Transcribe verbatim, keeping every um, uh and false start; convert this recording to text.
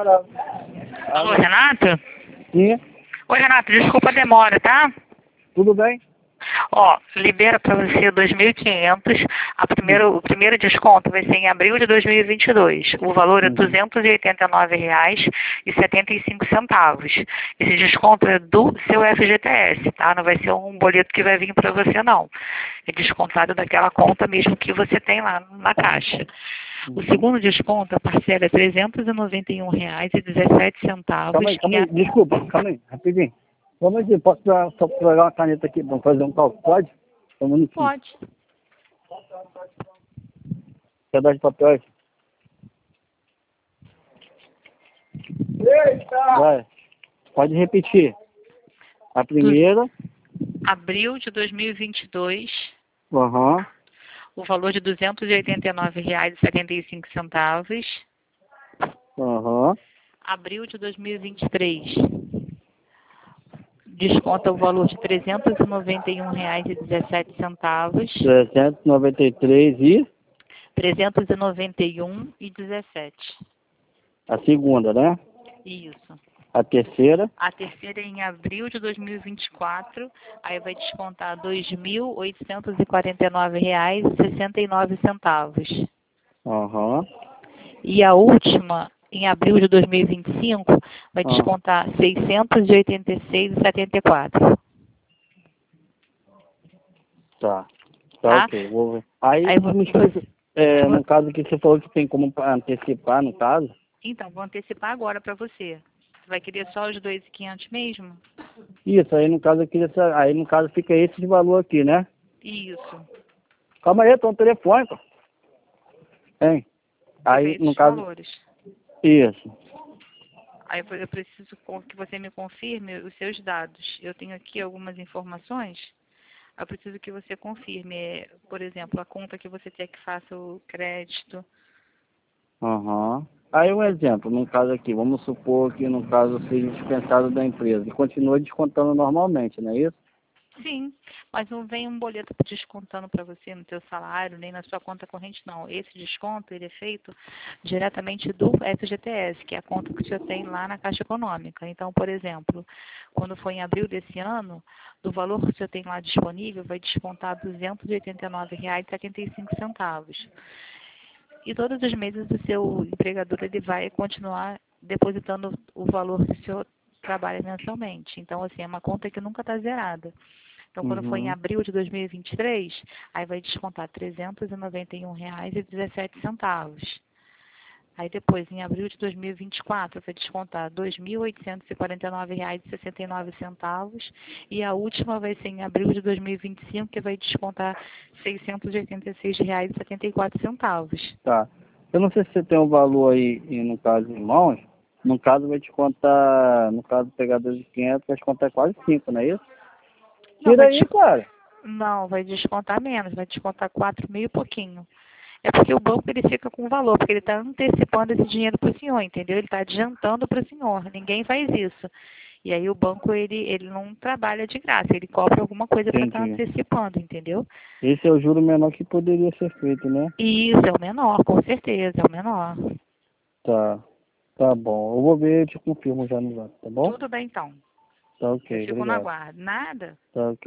Alô, Renato? Sim, Oi, Renato, desculpa a demora, tá? tudo bem? Ó, libera para você dois mil e quinhentos. A primeiro, o primeiro desconto vai ser em abril de dois mil e vinte e dois. O valor é Uhum. duzentos e oitenta e nove reais e setenta e cinco centavos. Esse desconto é do seu F G T S, tá? Não vai ser um boleto que vai vir para você, não. É descontado daquela conta mesmo que você tem lá na caixa. O segundo desconto, a parcela é trezentos e noventa e um reais e dezessete centavos. Calma aí, calma aí, desculpa, calma aí, rapidinho. Vamos aqui, posso pegar, só pegar uma caneta aqui para fazer um cálculo? Pode? Só um minutinho. Pode. Pedaço de papel aí. Vai, pode repetir. A primeira. Abril de dois mil e vinte e dois, Aham. o valor de duzentos e oitenta e nove reais e setenta e cinco centavos. Aham. Abril de dois mil e vinte e três, desconta o valor de trezentos e noventa e um reais e dezessete centavos. trezentos e noventa e três e trezentos e noventa e um e dezessete. a segunda, né? Isso. A terceira. A terceira é em abril de dois mil e vinte e quatro, aí vai descontar dois mil oitocentos e quarenta e nove reais e sessenta e nove centavos. Aham. E a última, em abril de dois mil e vinte e cinco, vai Ah. descontar seiscentos e oitenta e seis reais e setenta e quatro. Tá. Tá, Tá? ok. Vou ver. Aí, Aí me você, explica, é, no caso que você falou que tem como antecipar, no caso. então, vou antecipar agora para você. Você vai querer só os dois mil e quinhentos mesmo? Isso, aí no caso eu queria sa- aí no caso fica esse de valor aqui, né? Isso. Calma aí, tô no telefone, pô. Hein? Aí Esses no caso. valores. Isso. Aí eu preciso com- que você me confirme os seus dados. Eu tenho aqui algumas informações. Eu preciso que você confirme, é, por exemplo, a conta que você quer que faça o crédito. Aham. Aí um exemplo, no caso aqui, vamos supor que no caso seja dispensado da empresa e continua descontando normalmente, não é isso? Sim, mas não vem um boleto descontando para você no seu salário, nem na sua conta corrente, não. Esse desconto ele é feito diretamente do F G T S, que é a conta que o senhor tem lá na Caixa Econômica. Então, por exemplo, quando for em abril desse ano, do valor que o senhor tem lá disponível, vai descontar duzentos e oitenta e nove reais e setenta e cinco centavos. E todos os meses o seu empregador ele vai continuar depositando o valor que o senhor trabalha mensalmente. Então, assim, é uma conta que nunca está zerada. Então, quando for em Uhum. abril de dois mil e vinte e três, aí vai descontar trezentos e noventa e um reais e dezessete centavos. Aí depois, em abril de dois mil e vinte e quatro, vai descontar dois mil oitocentos e quarenta e nove reais e sessenta e nove centavos. E a última vai ser em abril de dois mil e vinte e cinco, que vai descontar seiscentos e oitenta e seis reais e setenta e quatro centavos. Tá. Eu não sei se você tem um valor aí, e no caso em mãos, no caso vai descontar, no caso pegador de quinhentos, vai descontar quase cinco, não é isso? Não, Tira vai aí, des- cara. Não, vai descontar menos, vai descontar quatro mil e pouquinho. É porque o banco ele fica com o valor, porque ele está antecipando esse dinheiro para o senhor, entendeu? Ele está adiantando para o senhor. Ninguém faz isso. E aí o banco ele, ele não trabalha de graça, ele cobra alguma coisa para estar Entendi. antecipando, entendeu? Esse é o juro menor que poderia ser feito, né? E isso é o menor, com certeza, é o menor. Tá. Tá bom. Eu vou ver e te confirmo já no zap, tá bom? Tudo bem então. Tá Eu ok, fico no obrigado. aguardo. Nada? Tá ok.